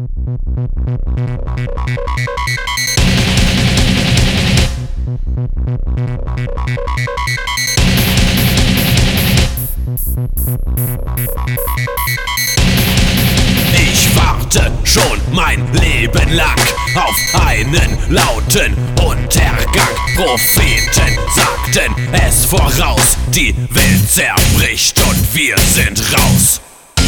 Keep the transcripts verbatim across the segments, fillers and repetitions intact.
Ich warte schon mein Leben lang auf einen lauten Untergang. Propheten sagten es voraus, die Welt zerbricht und wir sind raus.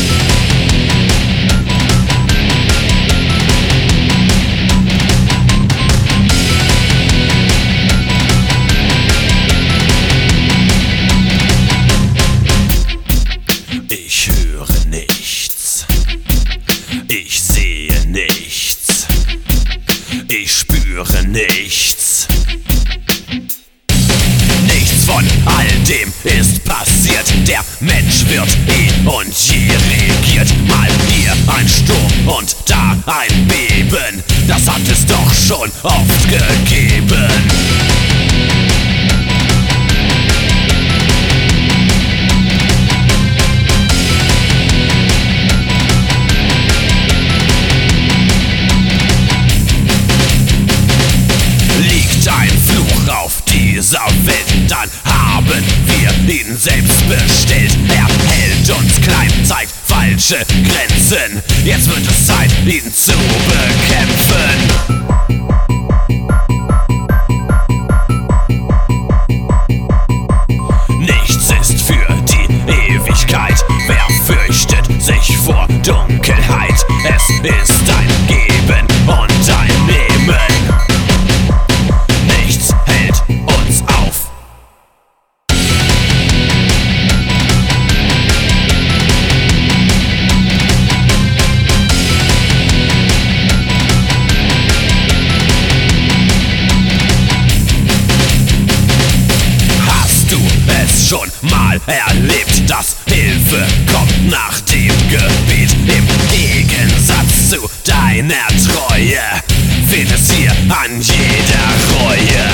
Ich höre nichts, ich sehe nichts, ich spüre nichts. Nichts von all dem ist passiert, der Mensch wird eh und je regiert. Mal hier ein Sturm und da ein Beben, das hat es doch schon oft gegeben. Dieser Welt, dann haben wir ihn selbst bestellt. Er hält uns klein, zeigt falsche Grenzen. Jetzt wird es Zeit, ihn zu bekämpfen. Nichts ist für die Ewigkeit. Wer fürchtet sich vor Dunkelheit? Es ist ein Geben und ein Nehmen. Nichts hält uns auf. Hast du es schon mal erlebt, dass Hilfe kommt nach dem Gebet? Im Gegensatz zu deiner Treue fehlt es hier an jeder Reue.